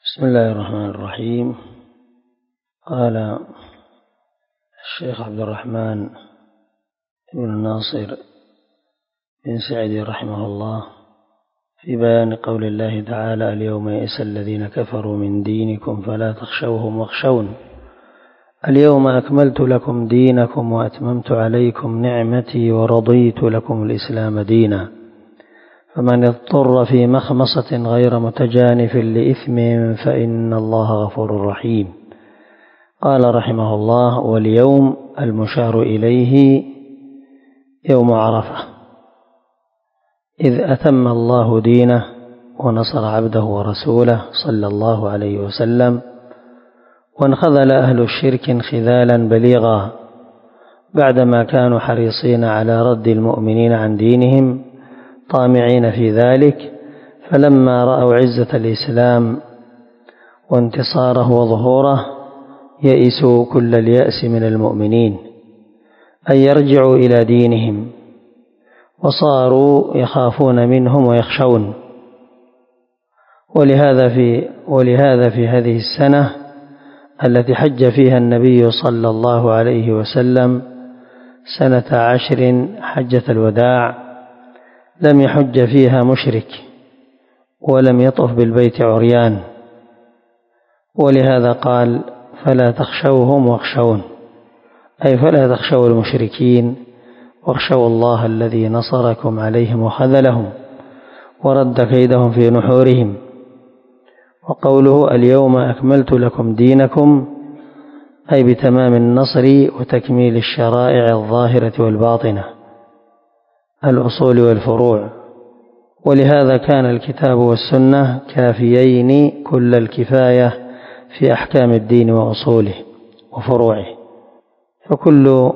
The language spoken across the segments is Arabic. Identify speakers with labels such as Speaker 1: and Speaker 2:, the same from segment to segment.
Speaker 1: بسم الله الرحمن الرحيم. قال الشيخ عبد الرحمن بن ناصر بن سعدي رحمه الله في بيان قول الله تعالى: اليوم يئس الذين كفروا من دينكم فلا تخشوهم واخشون اليوم أكملت لكم دينكم وأتممت عليكم نعمتي ورضيت لكم الإسلام دينا فمن اضطر في مخمصة غير متجانف لإثم فإن الله غفور رحيم. قال رحمه الله: واليوم المشار إليه يوم عرفة، إذ أتم الله دينه ونصر عبده ورسوله صلى الله عليه وسلم، وانخذل أهل الشرك انخذالا بليغا بعدما كانوا حريصين على رد المؤمنين عن دينهم طامعين في ذلك، فلما رأوا عزة الإسلام وانتصاره وظهوره يئسوا كل اليأس من المؤمنين أن يرجعوا إلى دينهم، وصاروا يخافون منهم ويخشون. ولهذا في هذه السنة التي حج فيها النبي صلى الله عليه وسلم سنة 10 حجة الوداع لم يحج فيها مشرك ولم يطف بالبيت عريان، ولهذا قال: فلا تخشوهم واخشون، أي فلا تخشوا المشركين واخشوا الله الذي نصركم عليهم وخذلهم ورد كيدهم في نحورهم. وقوله: اليوم أكملت لكم دينكم، أي بتمام النصر وتكميل الشرائع الظاهرة والباطنة، الأصول والفروع. ولهذا كان الكتاب والسنة كافيين كل الكفاية في أحكام الدين وأصوله وفروعه، فكل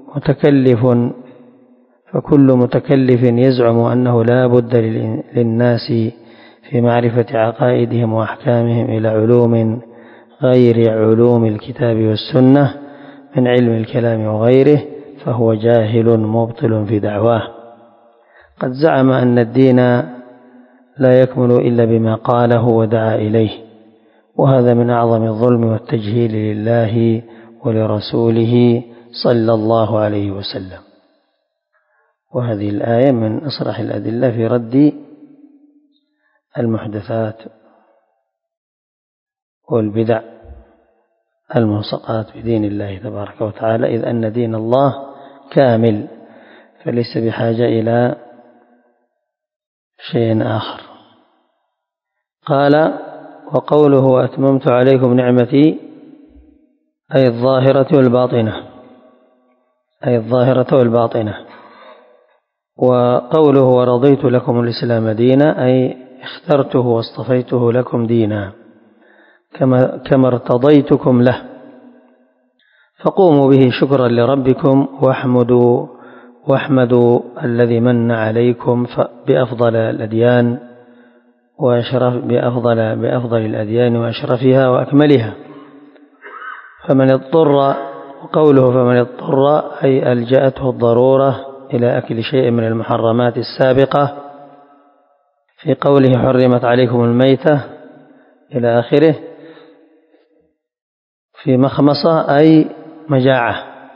Speaker 1: متكلف يزعم أنه لا بد للناس في معرفة عقائدهم وأحكامهم إلى علوم غير علوم الكتاب والسنة من علم الكلام وغيره، فهو جاهل مبطل في دعواه. قد زعم أن الدين لا يكمل إلا بما قاله ودعا إليه، وهذا من أعظم الظلم والتجهيل لله ولرسوله صلى الله عليه وسلم. وهذه الآية من أصرح الأدلة في رد المحدثات والبدع الملصقات بدين الله تبارك وتعالى، إذ أن دين الله كامل فليس بحاجة إلى شيء آخر. قال: وقوله: أتممت عليكم نعمتي، أي الظاهرة والباطنة. وقوله: ورضيت لكم الإسلام دينا، أي اخترته واصطفيته لكم دينا كما ارتضيتكم له، فقوموا به شكرا لربكم واحمدوا الذي من عليكم بأفضل الأديان بأفضل الأديان وأشرفها وأكملها. وقوله فمن اضطر، أي ألجأته الضرورة إلى أكل شيء من المحرمات السابقة في قوله: حرمت عليكم الميتة إلى آخره، في مخمصة أي مجاعة،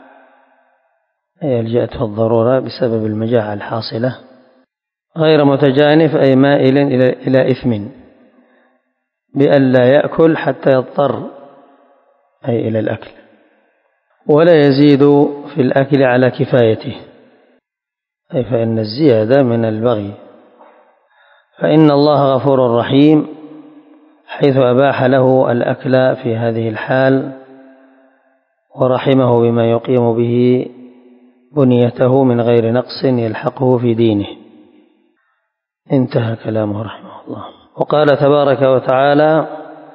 Speaker 1: أي ألجأته الضرورة بسبب المجاعة الحاصلة، غير متجانف أي مائل إلى إثم بأن لا يأكل حتى يضطر، أي إلى الأكل، ولا يزيد في الأكل على كفايته، أي فإن الزيادة من البغي. فإن الله غفور رحيم، حيث أباح له الأكل في هذه الحال ورحمه بما يقيم به بنيته من غير نقص يلحقه في دينه. انتهى كلامه رحمه الله. وقال تبارك وتعالى: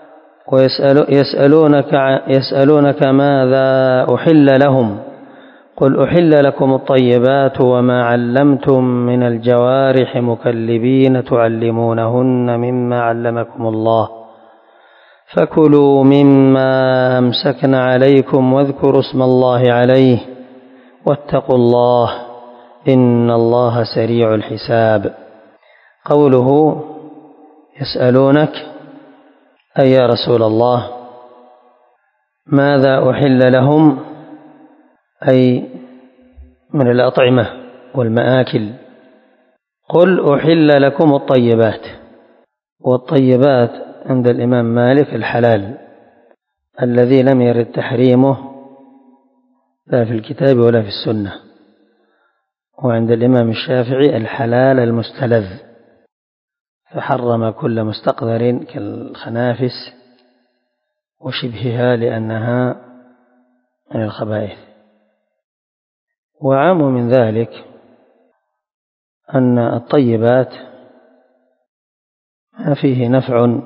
Speaker 1: يسألونك ماذا أحل لهم، قل أحل لكم الطيبات وما علمتم من الجوارح مكلبين تعلمونهن مما علمكم الله، فكلوا مما أمسكن عليكم واذكروا اسم الله عليه واتقوا الله إن الله سريع الحساب. قوله يسألونك أي يا رسول الله ماذا أحل لهم، أي من الأطعمة والمآكل؟ قل أحل لكم الطيبات. والطيبات عند الإمام مالك الحلال الذي لم يرد تحريمه لا في الكتاب ولا في السنة، وعند الإمام الشافعي الحلال المستلذ، فحرم كل مستقذر كالخنافس وشبهها لأنها من الخبائث. وعام من ذلك أن الطيبات ما فيه نفع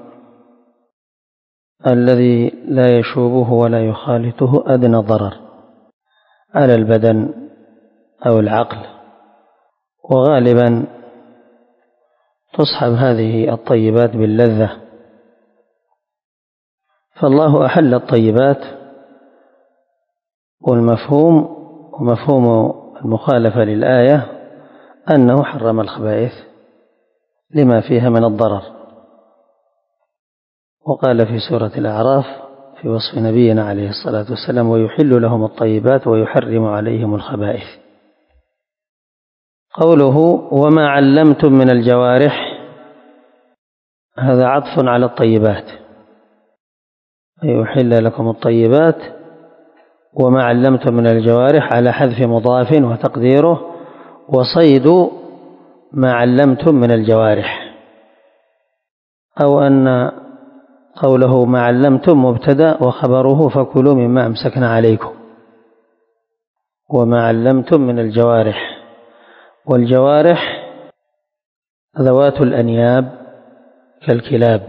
Speaker 1: الذي لا يشوبه ولا يخالطه أدنى ضرر على البدن أو العقل، وغالبا تصحب هذه الطيبات باللذة. فالله أحل الطيبات، والمفهوم ومفهوم المخالفة للآية أنه حرم الخبائث لما فيها من الضرر. وقال في سورة الأعراف في وصف نبينا عليه الصلاة والسلام: ويحل لهم الطيبات ويحرم عليهم الخبائث. قوله وما علمتم من الجوارح، هذا عطف على الطيبات، يحل لكم الطيبات وما علمتم من الجوارح على حذف مضاف وتقديره وصيد ما علمتم من الجوارح، أو أن قوله ما علمتم مبتدأ وخبره فكلوا مما أمسكنا عليكم، وما علمتم من الجوارح. والجوارح ذوات الأنياب كالكلاب،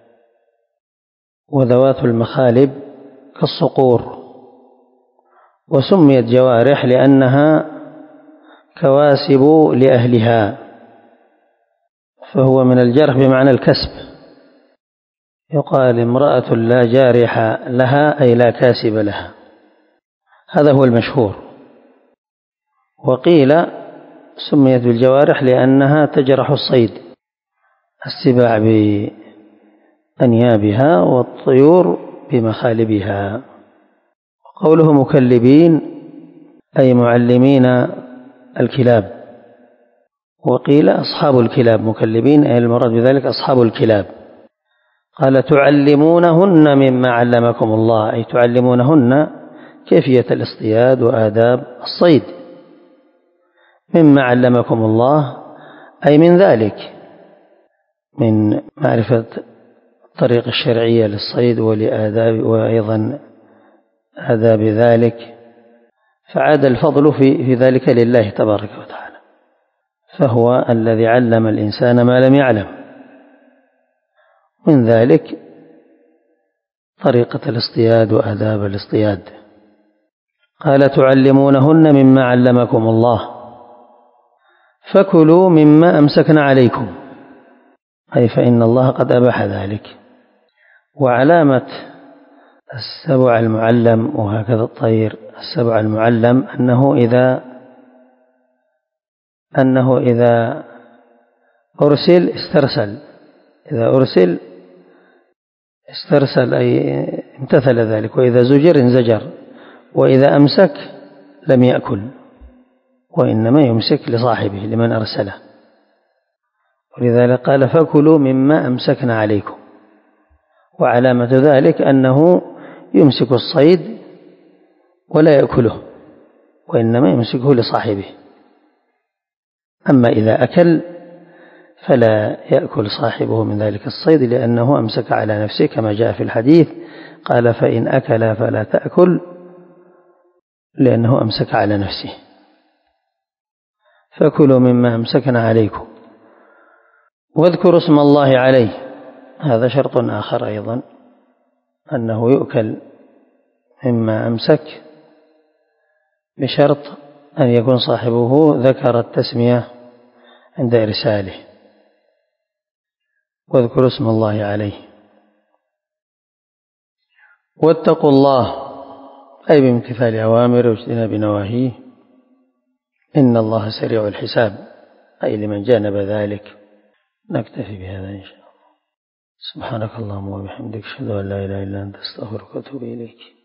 Speaker 1: وذوات المخالب كالصقور. وسميت جوارح لأنها كواسب لأهلها، فهو من الجرح بمعنى الكسب. يقال امرأة لا جارح لها أي لا كاسب لها، هذا هو المشهور. وقيل سميت بالجوارح لأنها تجرح الصيد، السباع بأنيابها والطيور بمخالبها. قوله مكلبين أي معلمين الكلاب، وقيل أصحاب الكلاب، مكلبين أي المراد بذلك أصحاب الكلاب. قال تعلمونهن مما علمكم الله، أي تعلمونهن كيفية الاصطياد وآداب الصيد. مما علمكم الله أي من ذلك، من معرفة الطريق الشرعية للصيد ولآداب وأيضا آداب ذلك، فعاد الفضل في ذلك لله تبارك وتعالى، فهو الذي علم الإنسان ما لم يعلم، من ذلك طريقة الاصطياد وآداب الاصطياد. قال تعلمونهن مما علمكم الله فكلوا مما أمسكنا عليكم، أي فإن الله قد أباح ذلك. وعلامة السبع المعلم وهكذا الطير السبع المعلم أنه إذا أرسل استرسل، إذا أرسل استرسل أي امتثل ذلك، وإذا زجر انزجر، وإذا أمسك لم يأكل، وإنما يمسك لصاحبه لمن أرسله. ولذلك قال فكلوا مما أمسكنا عليكم. وعلامة ذلك أنه يمسك الصيد ولا يأكله، وإنما يمسكه لصاحبه. أما إذا أكل فلا يأكل صاحبه من ذلك الصيد، لأنه أمسك على نفسه كما جاء في الحديث، قال فإن أكل فلا تأكل، لأنه أمسك على نفسه. فكلوا مما أمسكنا عليكم واذكروا اسم الله عليه، هذا شرط آخر أيضا، أنه يؤكل مما أمسك بشرط أن يكون صاحبه ذكر التسمية عند إرساله. واذكروا اسم الله عليه. واتقوا الله أي بامتثال أوامره واجتناب نواهيه، إن الله سريع الحساب، أي لمن جانب ذلك. نكتفي بهذا إن شاء الله. سبحانك اللهم وبحمدك أشهد أن لا إله إلا أنت أستغفرك وأتوب إليك.